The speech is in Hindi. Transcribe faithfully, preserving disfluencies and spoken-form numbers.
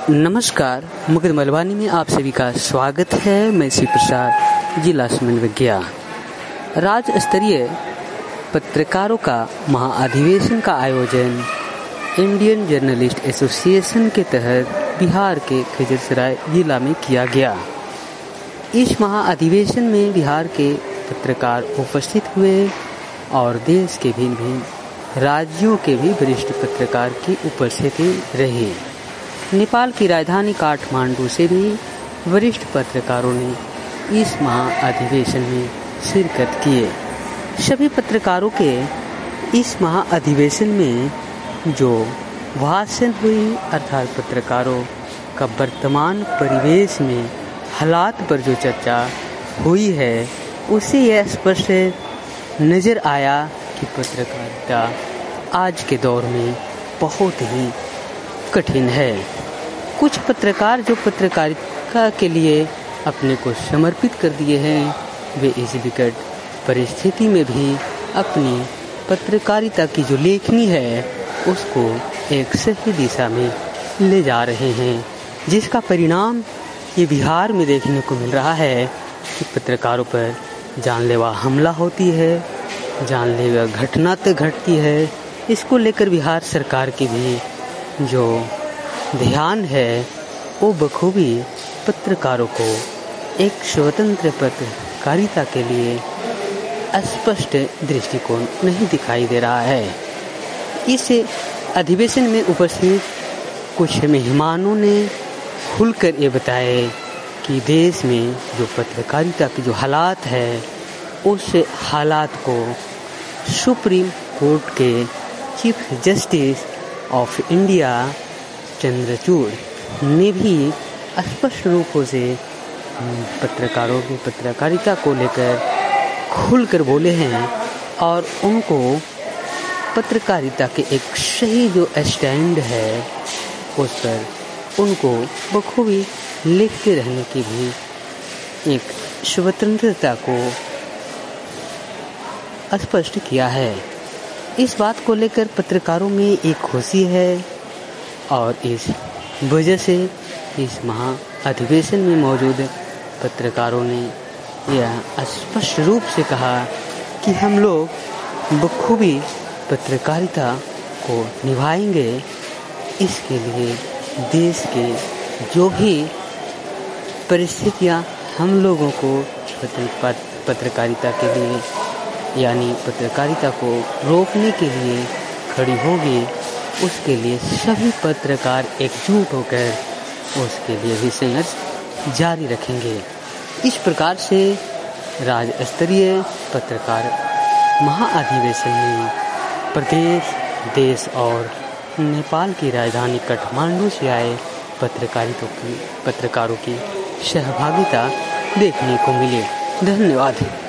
नमस्कार, मुकुंद मलवानी में आप सभी का स्वागत है। मैं श्री प्रसाद, जिला समन्वय विज्ञान। राज्य स्तरीय पत्रकारों का महाअधिवेशन का आयोजन इंडियन जर्नलिस्ट एसोसिएशन के तहत बिहार के खजूरसराय जिला में किया गया। इस महाअधिवेशन में बिहार के पत्रकार उपस्थित हुए और देश के भिन्न भिन्न राज्यों के भी वरिष्ठ पत्रकार की उपस्थिति रही। नेपाल की राजधानी काठमांडू से भी वरिष्ठ पत्रकारों ने इस महाअधिवेशन में शिरकत किए। सभी पत्रकारों के इस महाअधिवेशन में जो भाषण हुई अर्थात पत्रकारों का वर्तमान परिवेश में हालात पर जो चर्चा हुई है, उससे यह स्पष्ट नज़र आया कि पत्रकारिता आज के दौर में बहुत ही कठिन है। कुछ पत्रकार जो पत्रकारिता के लिए अपने को समर्पित कर दिए हैं, वे इस विकट परिस्थिति में भी अपनी पत्रकारिता की जो लेखनी है उसको एक सही दिशा में ले जा रहे हैं, जिसका परिणाम ये बिहार में देखने को मिल रहा है कि पत्रकारों पर जानलेवा हमला होती है, जानलेवा घटना तक घटती है। इसको लेकर बिहार सरकार की भी जो ध्यान है वो बखूबी पत्रकारों को एक स्वतंत्र पत्रकारिता के लिए स्पष्ट दृष्टिकोण नहीं दिखाई दे रहा है। इस अधिवेशन में उपस्थित कुछ मेहमानों ने खुलकर ये बताए कि देश में जो पत्रकारिता की जो हालात है उस हालात को सुप्रीम कोर्ट के chief justice of India Chandrachud ने भी स्पष्ट रूपों से पत्रकारों की पत्रकारिता को लेकर खुलकर बोले हैं और उनको पत्रकारिता के एक सही जो स्टैंड है उस पर उनको बखूबी लिखते रहने की भी एक स्वतंत्रता को स्पष्ट किया है। इस बात को लेकर पत्रकारों में एक खुशी है और इस वजह से इस महाअधिवेशन में मौजूद पत्रकारों ने यह स्पष्ट रूप से कहा कि हम लोग बखूबी पत्रकारिता को निभाएंगे। इसके लिए देश के जो भी परिस्थितियां हम लोगों को पत्रकारिता के लिए यानी पत्रकारिता को रोकने के लिए खड़ी होगी, उसके लिए सभी पत्रकार एकजुट होकर उसके लिए भी संघर्ष जारी रखेंगे। इस प्रकार से राज्य स्तरीय पत्रकार महाअधिवेशन में प्रदेश, देश और नेपाल की राजधानी काठमांडू से आए पत्रकारिता की पत्रकारों की सहभागिता देखने को मिली। धन्यवाद।